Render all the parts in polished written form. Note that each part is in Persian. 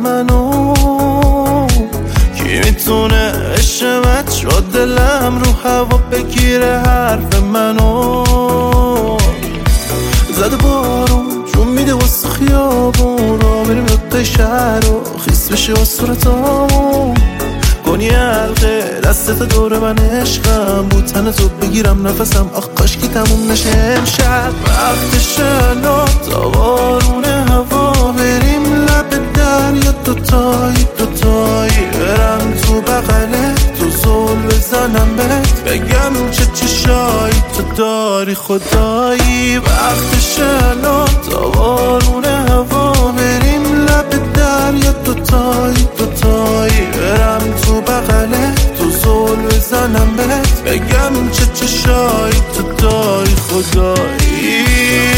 منو کی میتونه عشقت شد دلم رو هوا بگیره حرف منو زده بارون جون میده واسه خیابون را بریم یاد شهر و خیس بشه و صورتامون کنی حلقه دستت دور من عشقم بود تن تو بگیرم نفسم آخ کاش که تموم نشه امشب وقت شنا تا بارون هوا بریم لب دریا دوتایی برم تو بغله تو زل بزنم بهت بگم چه چشایی تو داری خدایی وقت شنا تا بارون هوا بریم لب دریا دوتایی برم تو بغله تو زل بزنم بهت بگم چه چشایی تو داری خدایی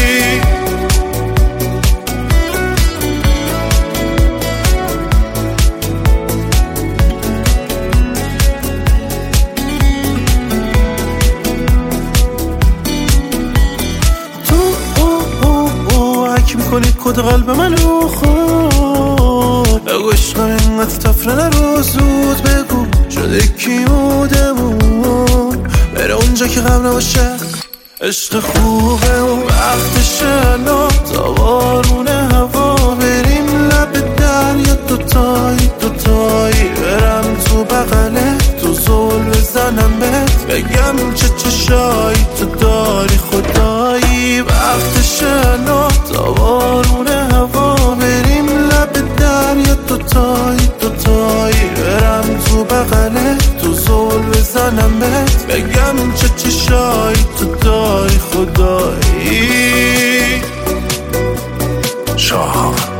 میکنی کد قلب منو خود بگو عشقم اینقدر تفره نرو زود بگو شده کیودمون بره اونجا که غم نباشه عشق خوبه و وقت شنا تا بارون هوا بریم لب دریا دوتایی برم تو بغله تو زل بزنم بهت بگم چه چشایی تو داری خدایی وقت شنا تا بارون هوا بریم لب دریا دوتایی برم تو بغله تو زل بزنم بهت بگم چه چشایی تو داری خدایی شاه